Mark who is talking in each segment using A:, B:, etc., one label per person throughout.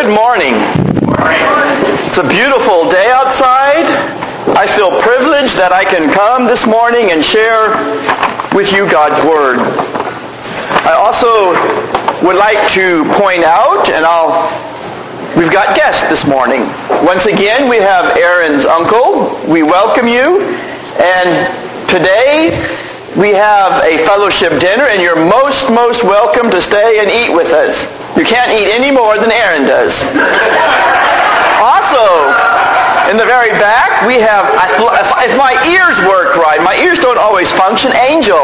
A: Good morning. It's a beautiful day outside. I feel privileged that I can come this morning and share with you God's Word. I also would like to point out, we've got guests this morning. Once again, we have Aaron's uncle. We welcome you. And today, we have a fellowship dinner, and you're most welcome to stay and eat with us. You can't eat any more than Aaron does. Also, in the very back, we have, if my ears work right, my ears don't always function,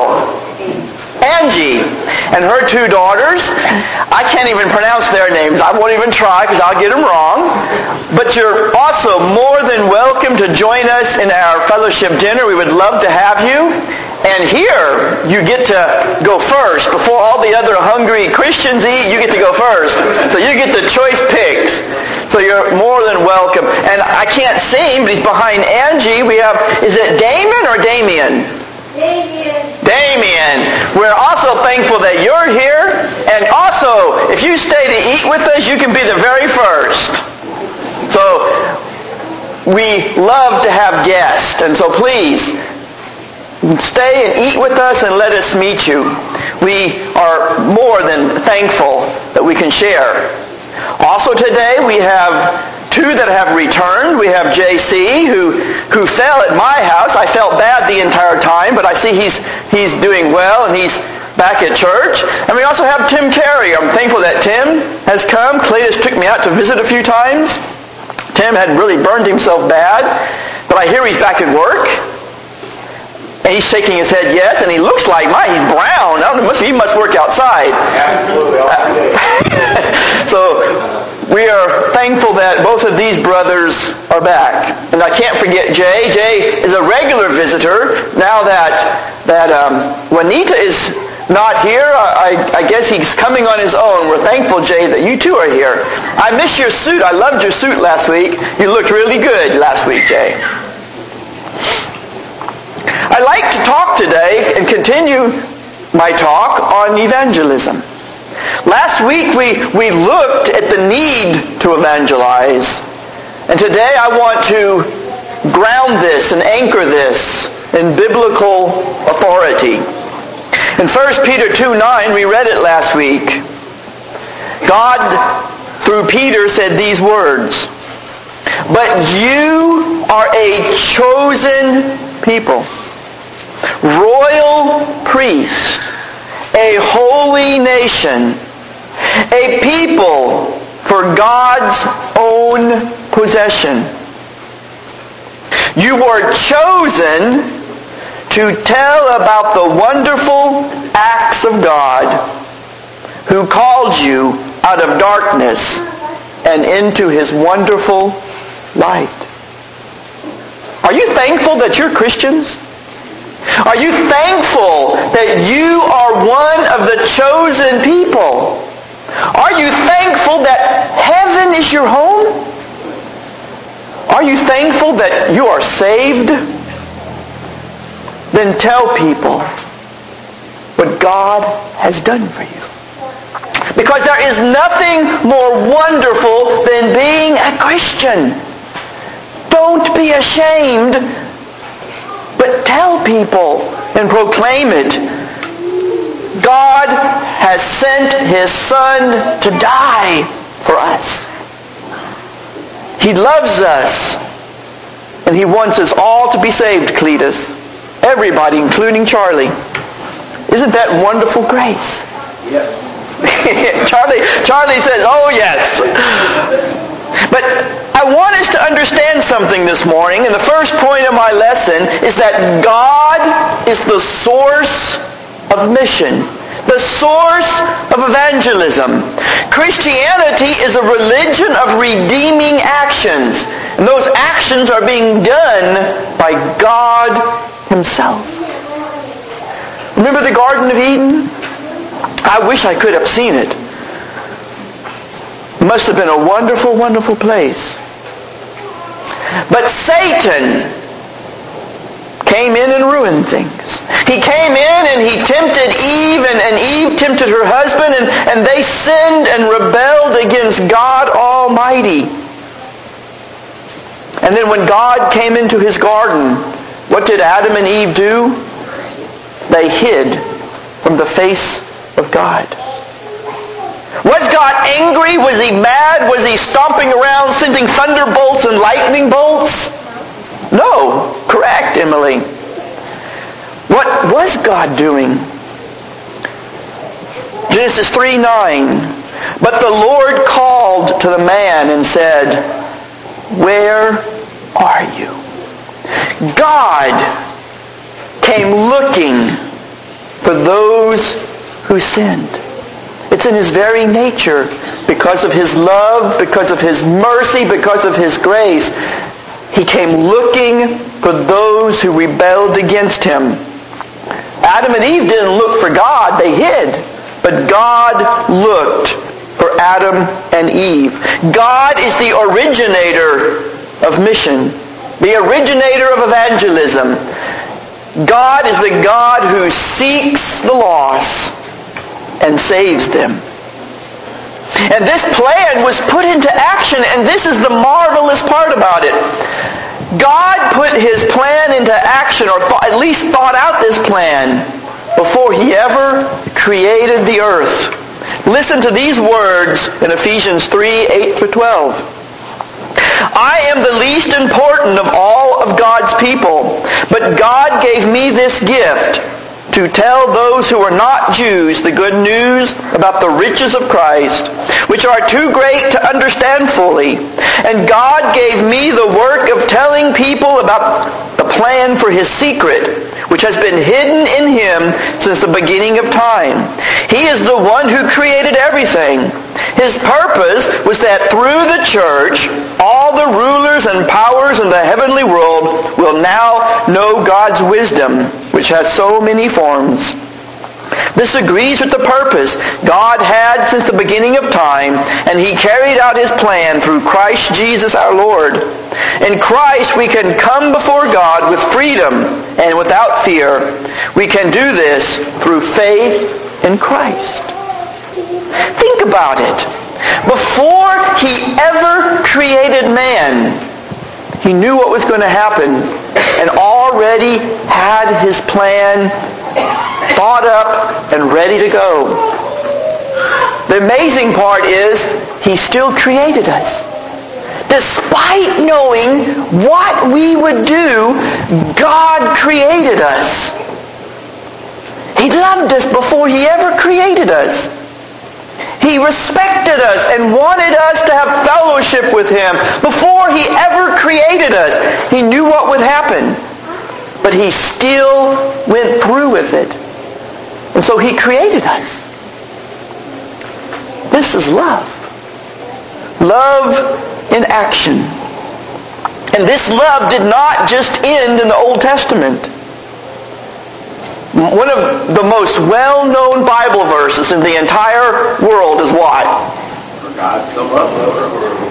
A: Angie, and her two daughters. I can't even pronounce their names. I won't even try because I'll get them wrong. But you're also more than welcome to join us in our fellowship dinner. We would love to have you. And here, you get to go first. Before all the other hungry Christians eat, you get to go first. So you get the choice picks. So you're more than welcome. And I can't see him, but he's behind Angie. We have, is it Damon or Damien? Damien. We're also thankful that you're here. And also, if you stay to eat with us, you can be the very first. So, we love to have guests. And so please, stay and eat with us and let us meet you. We are more than thankful that we can share. Also today, we have two that have returned. We have JC, who fell at my house. I felt bad the entire time, but I see he's doing well and he's back at church. And we also have Tim Carey. I'm thankful that Tim has come. Cletus took me out to visit a few times. Tim had really burned himself bad, but I hear he's back at work. And he's shaking his head yes, and he looks like he's brown. He must work outside.
B: Absolutely.
A: So we are thankful that both of these brothers are back. And I can't forget Jay. Jay is a regular visitor. Now that Juanita is not here, I guess he's coming on his own. We're thankful, Jay, that you two are here. I miss your suit. I loved your suit last week. You looked really good last week, Jay. I'd like to talk today and continue my talk on evangelism. Last week we looked at the need to evangelize. And today I want to ground this and anchor this in biblical authority. In 1 Peter 2:9, we read it last week. God, through Peter, said these words, "But you are a chosen people, royal priest, a holy nation, a people for God's own possession. You were chosen to tell about the wonderful acts of God, who called you out of darkness and into His wonderful light." Are you thankful that you're Christians? Are you thankful that you are one of the chosen people? Are you thankful that heaven is your home? Are you thankful that you are saved? Then tell people what God has done for you. Because there is nothing more wonderful than being a Christian. Don't be ashamed, but tell people and proclaim it. God has sent His Son to die for us. He loves us, and He wants us all to be saved, Cletus. Everybody, including Charlie. Isn't that wonderful grace?
B: Yes.
A: Charlie says, "Oh yes." But I want us to understand something this morning, and the first point of my lesson is that God is the source of mission, the source of evangelism. Christianity is a religion of redeeming actions, and those actions are being done by God Himself. Remember the Garden of Eden? I wish I could have seen it. It must have been a wonderful, wonderful place. But Satan came in and ruined things. He came in and he tempted Eve, and Eve tempted her husband, and they sinned and rebelled against God Almighty. Almighty. And then when God came into His garden, what did Adam and Eve do? They hid from the face of God. Was God angry? Was He mad? Was He stomping around sending thunderbolts and lightning bolts? No. Correct, Emily. What was God doing? Genesis 3:9. But the Lord called to the man and said, "Where are you?" God came looking for those who sinned. It's in His very nature, because of His love, because of His mercy, because of His grace. He came looking for those who rebelled against Him. Adam and Eve didn't look for God, they hid. But God looked for Adam and Eve. God is the originator of mission, the originator of evangelism. God is the God who seeks the lost and saves them. And this plan was put into action, and this is the marvelous part about it. God put His plan into action, or at least thought out this plan, before He ever created the earth. Listen to these words in Ephesians 3:8-12. I am the least important of all of God's people, but God gave me this gift, to tell those who are not Jews the good news about the riches of Christ, which are too great to understand fully. And God gave me the work of telling people about the plan for His secret, which has been hidden in Him since the beginning of time. He is the one who created everything. His purpose was that through the church, all the rulers and powers in the heavenly world will now know God's wisdom, which has so many forms. This agrees with the purpose God had since the beginning of time, and He carried out His plan through Christ Jesus our Lord. In Christ we can come before God with freedom and without fear. We can do this through faith in Christ. Think about it. Before He ever created man, He knew what was going to happen and already had His plan thought up and ready to go. The amazing part is He still created us. Despite knowing what we would do, God created us. He loved us before He ever created us. He respected us and wanted us to have fellowship with Him. Before He ever created us, He knew what would happen. But He still went through with it. And so He created us. This is love. Love in action. And this love did not just end in the Old Testament. One of the most well-known Bible verses in the entire world is what?
B: For God so loved the world.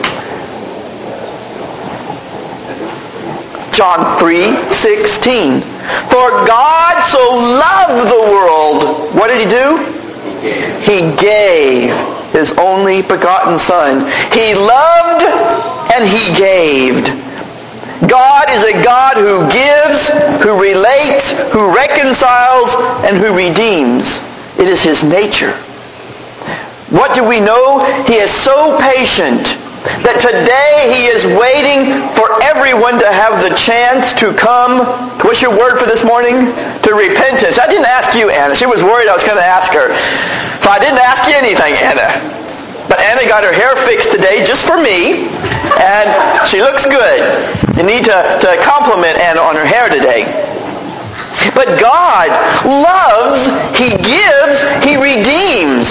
A: John 3:16. For God so loved the world. What did He do? He gave His only begotten Son. He loved and He gave. God is a God who gives, who relates, who reconciles, and who redeems. It is His nature. What do we know? He is so patient that today He is waiting for everyone to have the chance to come. What's your word for this morning? To repentance. I didn't ask you, Anna. She was worried I was going to ask her. So I didn't ask you anything, Anna. But Anna got her hair fixed today just for me, and she looks good. You need to compliment Anna on her hair today. But God loves, He gives, He redeems.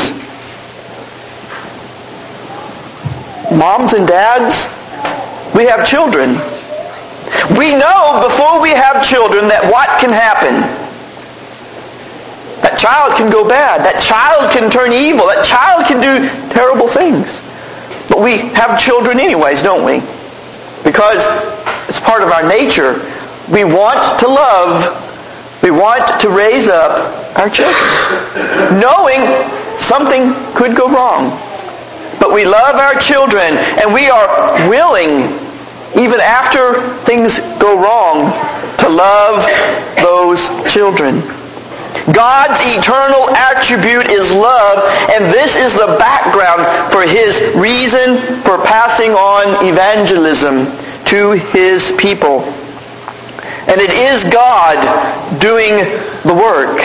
A: Moms and dads, we have children. We know before we have children that what can happen? That child can go bad. That child can turn evil. That child can do terrible things. But we have children anyways, don't we? Because it's part of our nature. We want to love. We want to raise up our children, knowing something could go wrong. But we love our children, and we are willing, even after things go wrong, to love those children. God's eternal attribute is love, and this is the background for His reason for passing on evangelism to His people. And it is God doing the work.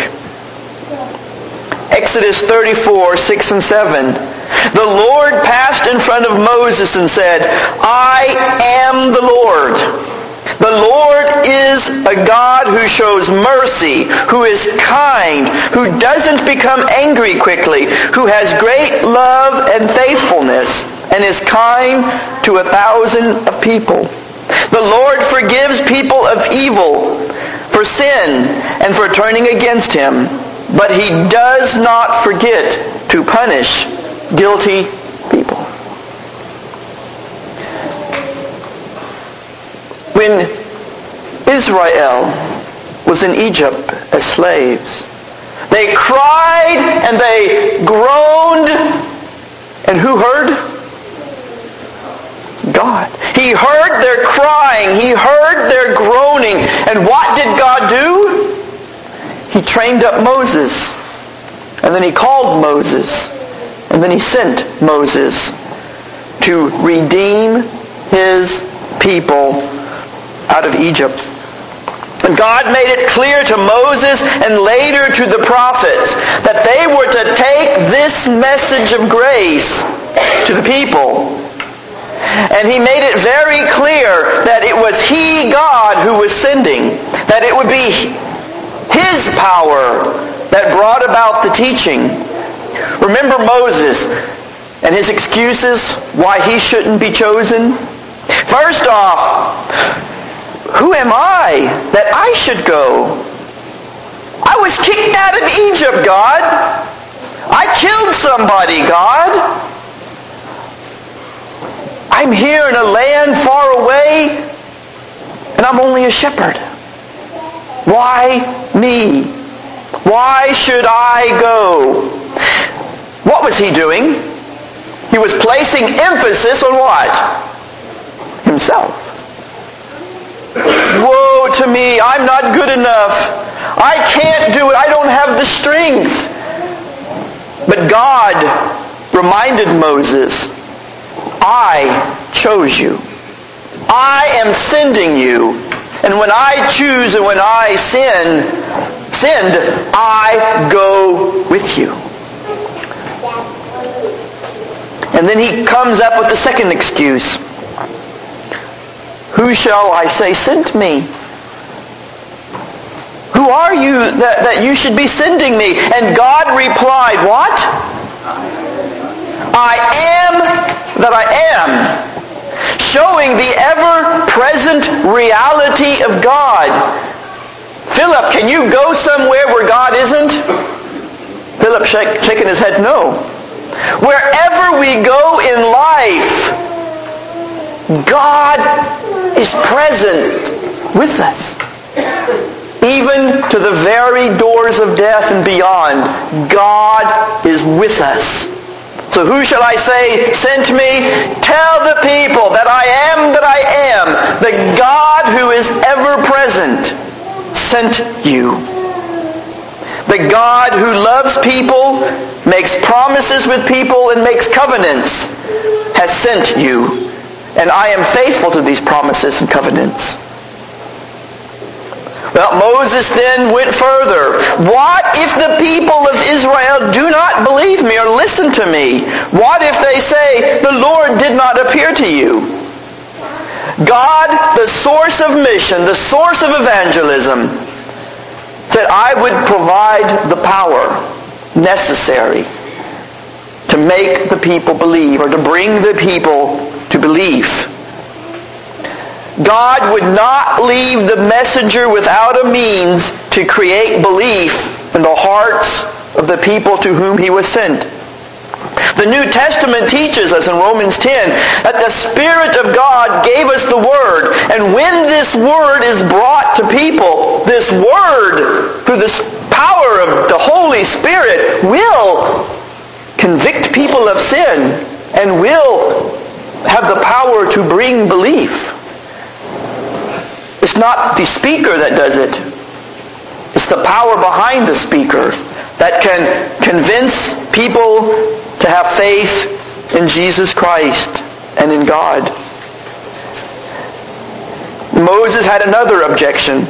A: Exodus 34, 6 and 7. The Lord passed in front of Moses and said, I am the Lord. The Lord is a God who shows mercy, who is kind, who doesn't become angry quickly, who has great love and faithfulness, and is kind to 1,000 of people. The Lord forgives people of evil for sin and for turning against Him, but He does not forget to punish guilty people. When Israel was in Egypt as slaves, they cried and they groaned, and who heard? God. He heard their crying. He heard their groaning. And what did God do? He trained up Moses. And then He called Moses. And then He sent Moses to redeem His people out of Egypt. And God made it clear to Moses and later to the prophets that they were to take this message of grace to the people. And He made it very clear that it was He, God, who was sending. That it would be His power that brought about the teaching. Remember Moses and his excuses why he shouldn't be chosen? First off, who am I that I should go? I was kicked out of Egypt, God. I killed somebody, God. I'm here in a land far away, and I'm only a shepherd. Why me? Why should I go? What was he doing? He was placing emphasis on what? Himself. Woe to me, I'm not good enough. I can't do it, I don't have the strength. But God reminded Moses, I chose you. I am sending you. And when I choose and when I send, I go with you. And then he comes up with the second excuse. Who shall I say sent me? Who are you that you should be sending me? And God replied, what? I am that I am. Showing the ever-present reality of God. Philip, can you go somewhere where God isn't? Philip shaking his head, no. Wherever we go in life, God is present with us. Even to the very doors of death and beyond, God is with us. So who shall I say sent me? Tell the people that I am that I am. The God who is ever present sent you. The God who loves people, makes promises with people, and makes covenants has sent you. And I am faithful to these promises and covenants. Well, Moses then went further. What if the people of Israel do not believe me or listen to me? What if they say, the Lord did not appear to you? God, the source of mission, the source of evangelism, said, I would provide the power necessary to make the people believe, or to bring the people to belief. God would not leave the messenger without a means to create belief in the hearts of the people to whom he was sent. The New Testament teaches us in Romans 10 that the Spirit of God gave us the Word, and when this Word is brought to people, this Word, through the power of the Holy Spirit, will convict people of sin and will have the power to bring belief. It's not the speaker that does it. It's the power behind the speaker that can convince people to have faith in Jesus Christ and in God. Moses had another objection.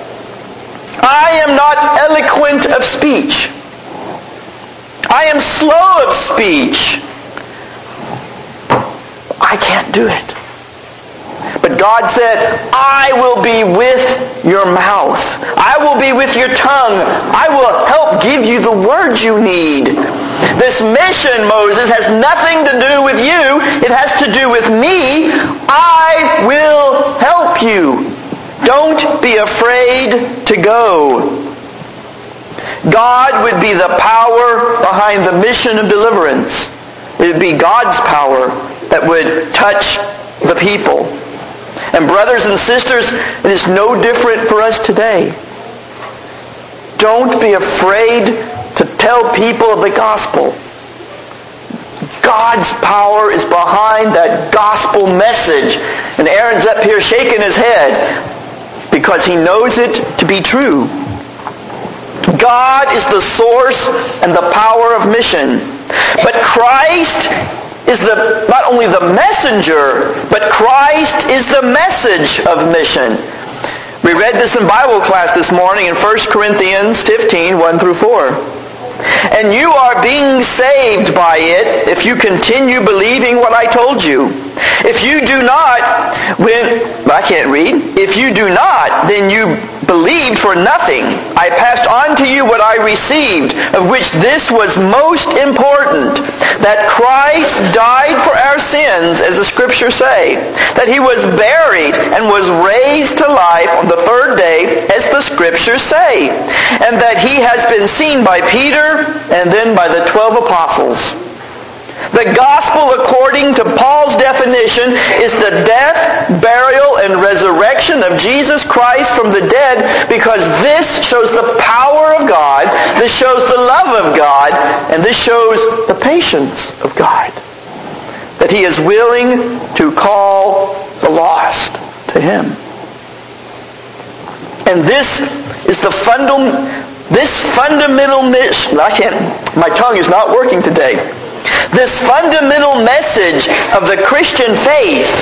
A: I am not eloquent of speech. I am slow of speech. I can't do it. But God said, I will be with your mouth. I will be with your tongue. I will help give you the words you need. This mission, Moses, has nothing to do with you. It has to do with me. I will help you. Don't be afraid to go. God would be the power behind the mission of deliverance. It would be God's power that would touch the people. And brothers and sisters, it is no different for us today. Don't be afraid to tell people of the gospel. God's power is behind that gospel message. And Aaron's up here shaking his head because he knows it to be true. God is the source and the power of mission. But Christ is not only the messenger, but Christ is the message of mission. We read this in Bible class this morning in 1 Corinthians 15, 1 through 4. And you are being saved by it if you continue believing what I told you. If you do not, If you do not, then you believed for nothing. I passed on to you what I received, of which this was most important, that Christ died for our sins, as the Scriptures say, that He was buried and was raised to life on the third day, as the Scriptures say, and that He has been seen by Peter and then by the 12 apostles. The gospel, according to Paul's definition, is the death, burial, and resurrection of Jesus Christ from the dead, because this shows the power of God, this shows the love of God, and this shows the patience of God. That He is willing to call the lost to Him. And this is the fundamental mission. My tongue is not working today. This fundamental message of the Christian faith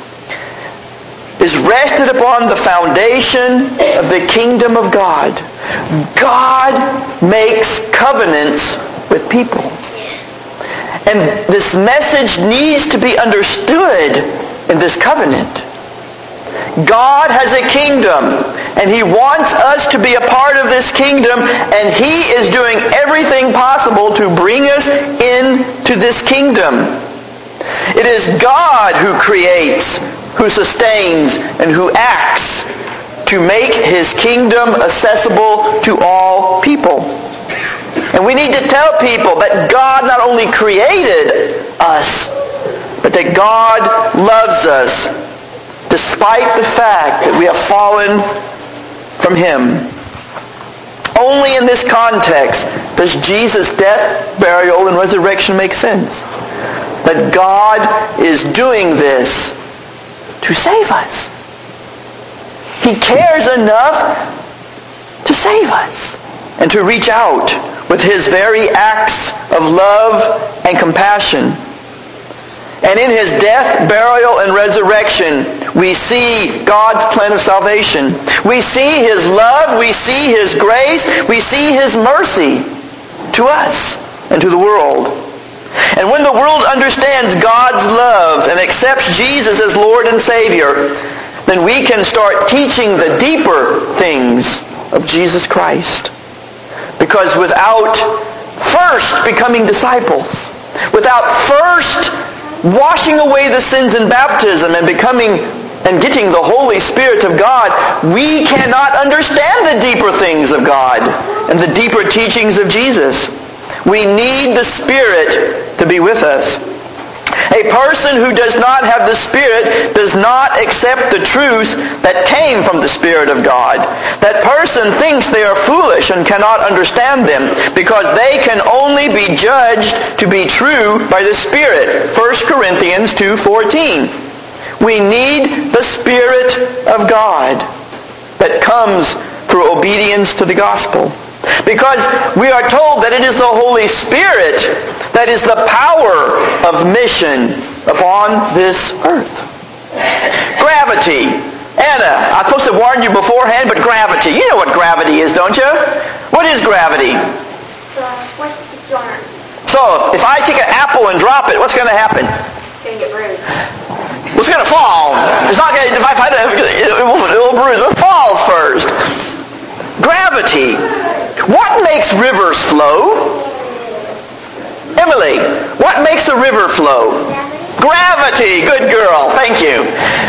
A: is rested upon the foundation of the kingdom of God. God makes covenants with people. And this message needs to be understood in this covenant. God has a kingdom, and He wants us to be a part of this kingdom, and He is doing everything possible to bring us into this kingdom. It is God who creates, who sustains, and who acts to make His kingdom accessible to all people. And we need to tell people that God not only created us, but that God loves us, despite the fact that we have fallen from Him. Only in this context does Jesus' death, burial, and resurrection make sense. But God is doing this to save us. He cares enough to save us and to reach out with His very acts of love and compassion. And in His death, burial, and resurrection, we see God's plan of salvation. We see His love, we see His grace, we see His mercy to us and to the world. And when the world understands God's love and accepts Jesus as Lord and Savior, then we can start teaching the deeper things of Jesus Christ. Because without first becoming disciples, without first washing away the sins in baptism and getting the Holy Spirit of God, we cannot understand the deeper things of God and the deeper teachings of Jesus. We need the Spirit to be with us. A person who does not have the Spirit does not accept the truths that came from the Spirit of God. That person thinks they are foolish and cannot understand them because they can only be judged to be true by the Spirit. 1 Corinthians 2:14. We need the Spirit of God that comes through obedience to the gospel. Because we are told that it is the Holy Spirit that is the power of mission upon this earth. Gravity. Anna, I'm supposed to warn you beforehand, but gravity. You know what gravity is, don't you? What is gravity?
C: What's the jar?
A: So, if I take an apple and drop it, what's going to happen?
C: It's going to get bruised.
A: It's going to fall. It's not going to, it will bruise. It falls first. Gravity. What makes rivers flow? Emily, what makes a river flow? Gravity. Good girl. Thank you.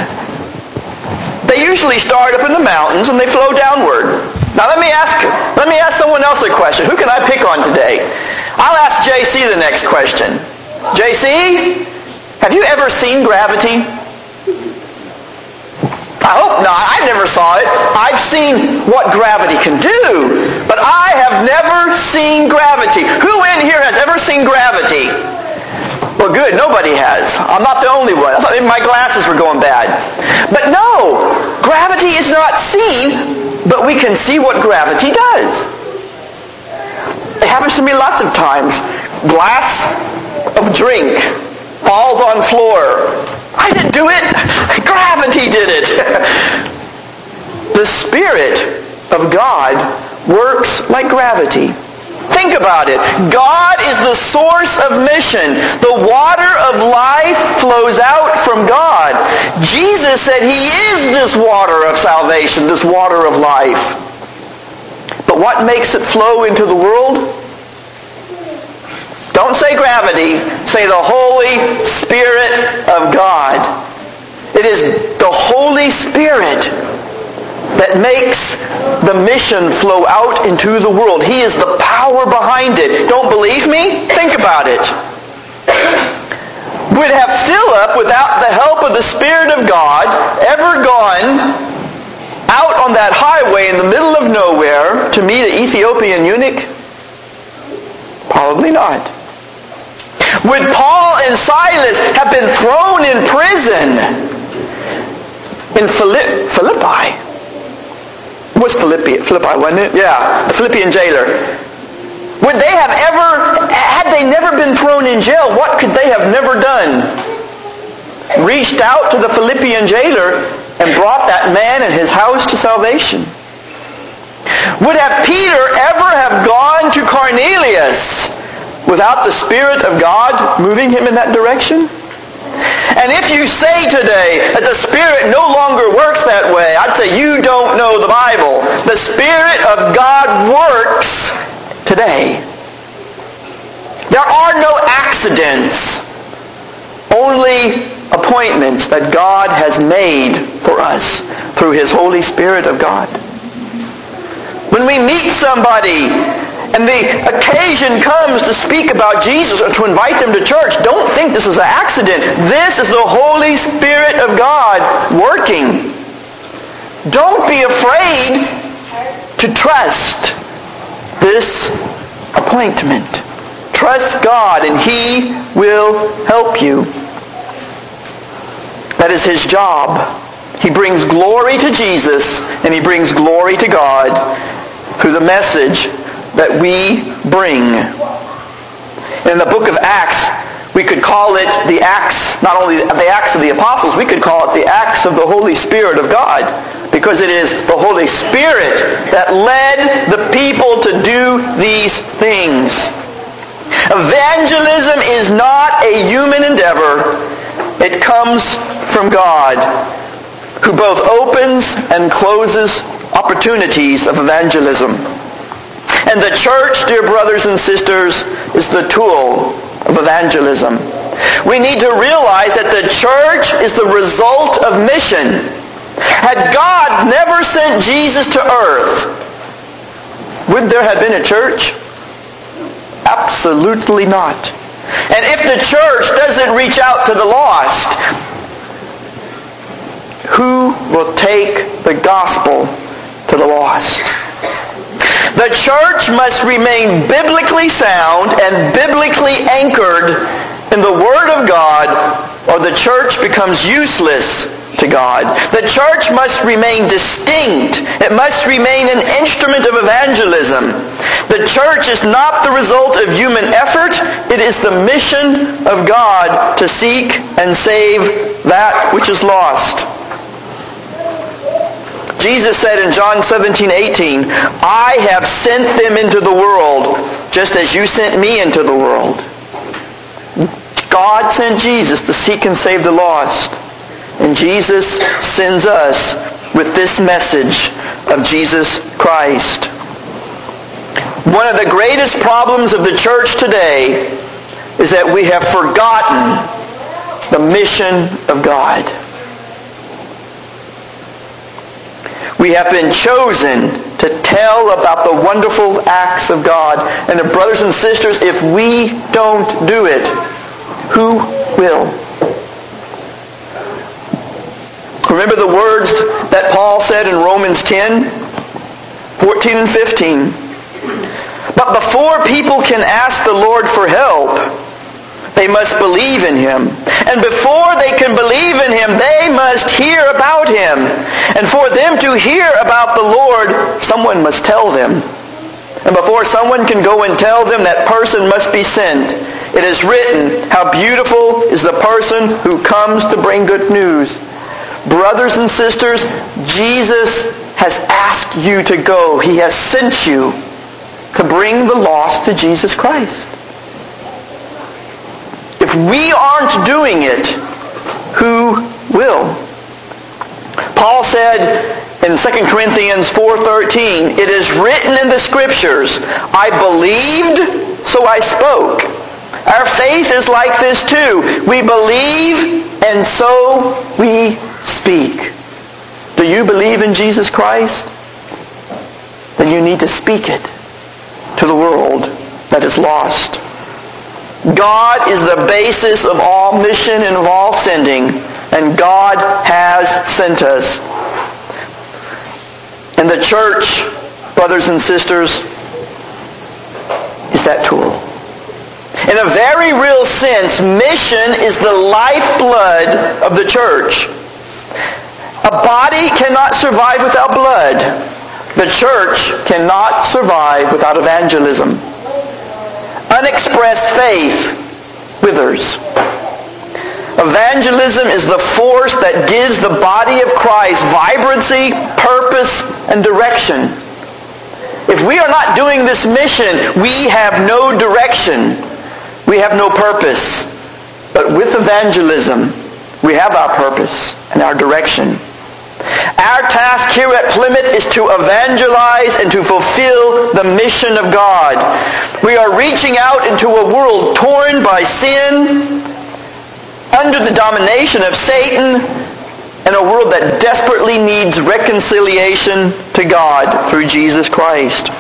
A: They usually start up in the mountains and they flow downward. Now let me ask someone else a question. Who can I pick on today? I'll ask JC the next question. JC, have you ever seen gravity? I hope not. I never saw it. I've seen what gravity can do, but I have never seen gravity. Who in here has ever seen gravity? Well, good. Nobody has. I'm not the only one. I thought maybe my glasses were going bad. But no, gravity is not seen, but we can see what gravity does. It happens to me lots of times. Glass of drink falls on floor. I didn't do it. Gravity did it. The Spirit of God works like gravity. Think about it. God is the source of mission. The water of life flows out from God. Jesus said He is this water of salvation, this water of life. But what makes it flow into the world? Don't say gravity. Say the Holy Spirit of God. It is the Holy Spirit that makes the mission flow out into the world. He is the power behind it. Don't believe me? Think about it. Would have Philip, without the help of the Spirit of God, ever gone out on that highway in the middle of nowhere to meet an Ethiopian eunuch? Probably not. Would Paul and Silas have been thrown in prison in Philippi? It was Philippi, wasn't it? Yeah, the Philippian jailer. Would they have had they never been thrown in jail, what could they have never done? Reached out to the Philippian jailer and brought that man and his house to salvation. Would have Peter ever have gone to Cornelius without the Spirit of God moving him in that direction? And if you say today that the Spirit no longer works that way, I'd say you don't know the Bible. The Spirit of God works today. There are no accidents, only appointments that God has made for us through His Holy Spirit of God. When we meet somebody and the occasion comes to speak about Jesus or to invite them to church, don't think this is an accident. This is the Holy Spirit of God working. Don't be afraid to trust this appointment. Trust God and He will help you. That is His job. He brings glory to Jesus and He brings glory to God through the message that we bring. In the book of Acts, we could call it the Acts, not only the Acts of the Apostles, we could call it the Acts of the Holy Spirit of God, because it is the Holy Spirit that led the people to do these things. Evangelism is not a human endeavor. It comes from God, who both opens and closes opportunities of evangelism. And the church, dear brothers and sisters, is the tool of evangelism. We need to realize that the church is the result of mission. Had God never sent Jesus to earth, would there have been a church? Absolutely not. And if the church doesn't reach out to the lost, who will take the gospel to the lost? The church must remain biblically sound and biblically anchored in the Word of God, or the church becomes useless to God. The church must remain distinct. It must remain an instrument of evangelism. The church is not the result of human effort. It is the mission of God to seek and save that which is lost. Jesus said in John 17:18, I have sent them into the world, just as you sent me into the world. God sent Jesus to seek and save the lost. And Jesus sends us with this message of Jesus Christ. One of the greatest problems of the church today is that we have forgotten the mission of God. We have been chosen to tell about the wonderful acts of God. And brothers and sisters, if we don't do it, who will? Remember the words that Paul said in Romans 10, 14 and 15. But before people can ask the Lord for help, they must believe in Him. And before they can believe in Him, they must hear about Him. And for them to hear about the Lord, someone must tell them. And before someone can go and tell them, that person must be sent. It is written, how beautiful is the person who comes to bring good news. Brothers and sisters, Jesus has asked you to go. He has sent you to bring the lost to Jesus Christ. If we aren't doing it, who will? Paul said in 2 Corinthians 4:13, it is written in the Scriptures, I believed, so I spoke. Our faith is like this too. We believe, and so we speak. Do you believe in Jesus Christ? Then you need to speak it to the world that is lost. God is the basis of all mission and of all sending, and God has sent us. And the church, brothers and sisters, is that tool. In a very real sense, mission is the lifeblood of the church. A body cannot survive without blood. The church cannot survive without evangelism. Unexpressed faith withers. Evangelism is the force that gives the body of Christ vibrancy, purpose, and direction. If we are not doing this mission, we have no direction. We have no purpose. But with evangelism, we have our purpose and our direction. Our task here at Plymouth is to evangelize and to fulfill the mission of God. We are reaching out into a world torn by sin, under the domination of Satan, and a world that desperately needs reconciliation to God through Jesus Christ.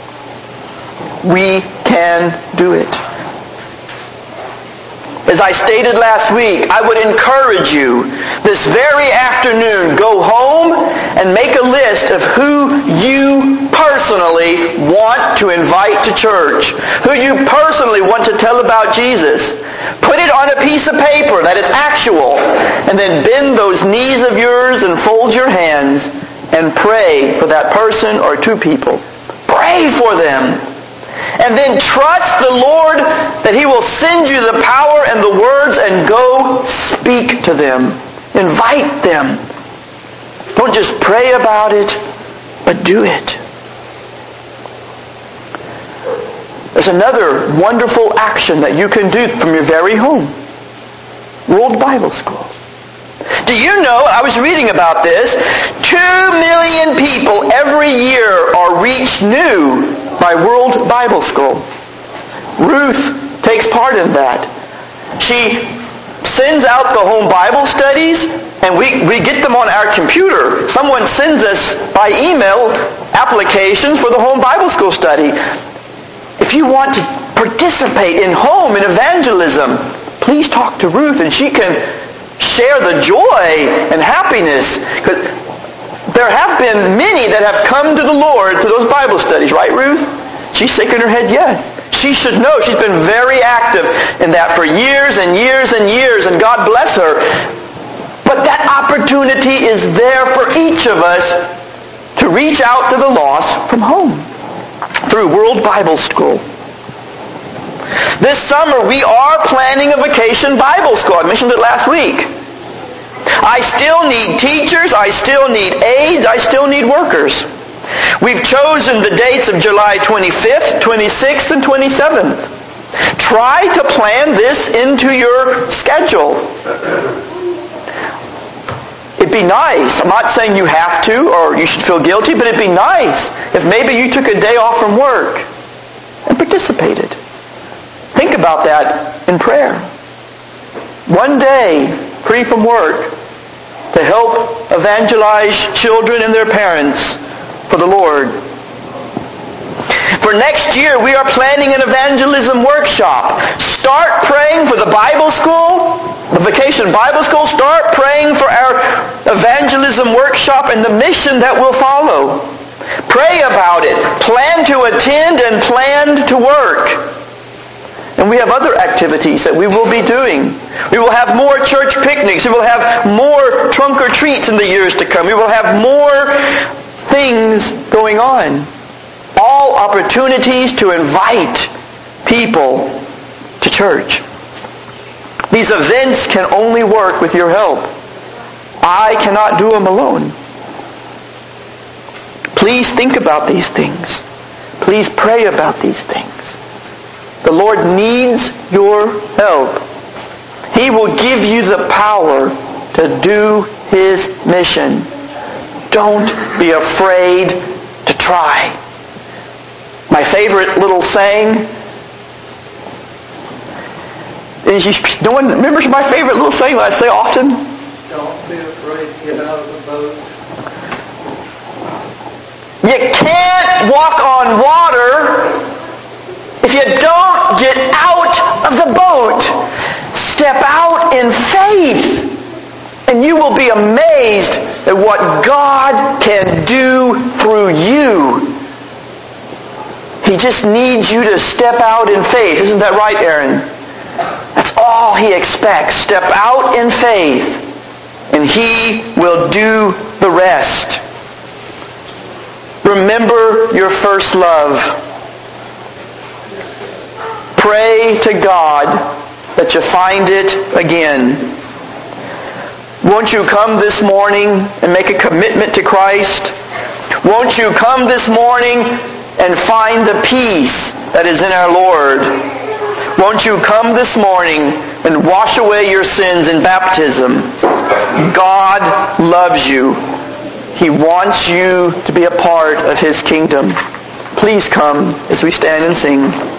A: We can do it. As I stated last week, I would encourage you this very afternoon, go home and make a list of who you personally want to invite to church, who you personally want to tell about Jesus. Put it on a piece of paper that is actual, and then bend those knees of yours and fold your hands and pray for that person or two people. Pray for them. And then trust the Lord that He will send you the power and the words, and go speak to them. Invite them. Don't just pray about it, but do it. There's another wonderful action that you can do from your very home. World Bible School. Do you know, I was reading about this, 2 million people every year are reached new by World Bible School. Ruth takes part in that. She sends out the home Bible studies, and we get them on our computer. Someone sends us by email applications for the home Bible school study. If you want to participate in home and evangelism, please talk to Ruth and she can share the joy and happiness. Because there have been many that have come to the Lord through those Bible studies, right, Ruth? She's shaking her head yes. She should know. She's been very active in that for years and years and years, and God bless her. But that opportunity is there for each of us to reach out to the lost from home through World Bible School. This summer we are planning a vacation Bible school. I mentioned it last week. I still need teachers, I still need aides, I still need workers. We've chosen the dates of July 25th, 26th, and 27th. Try to plan this into your schedule. It'd be nice. I'm not saying you have to or you should feel guilty, but it'd be nice if maybe you took a day off from work and participated. Think about that in prayer. One day, free from work, to help evangelize children and their parents for the Lord. For next year, we are planning an evangelism workshop. Start praying for the Bible school, the Vacation Bible School. Start praying for our evangelism workshop and the mission that will follow. Pray about it. Plan to attend and plan to work. And we have other activities that we will be doing. We will have more church picnics. We will have more trunk or treats in the years to come. We will have more things going on. All opportunities to invite people to church. These events can only work with your help. I cannot do them alone. Please think about these things. Please pray about these things. The Lord needs your help. He will give you the power to do His mission. Don't be afraid to try. My favorite little saying is, no one remembers my favorite little saying that I say often?
B: Don't be afraid to get out of the boat.
A: You can't walk on water if you don't get out of the boat. Step out in faith, and you will be amazed at what God can do through you. He just needs you to step out in faith. Isn't that right, Aaron? That's all He expects. Step out in faith, and He will do the rest. Remember your first love. Pray to God that you find it again. Won't you come this morning and make a commitment to Christ? Won't you come this morning and find the peace that is in our Lord? Won't you come this morning and wash away your sins in baptism? God loves you. He wants you to be a part of His kingdom. Please come as we stand and sing.